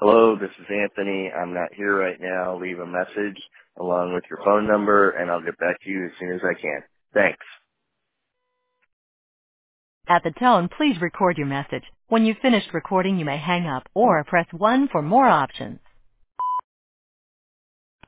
Hello, this is Anthony. I'm not here right now. Leave a message along with your phone number, and I'll get back to you as soon as I can. Thanks. At the tone, please record your message. When you've finished recording, you may hang up or press 1 for more options.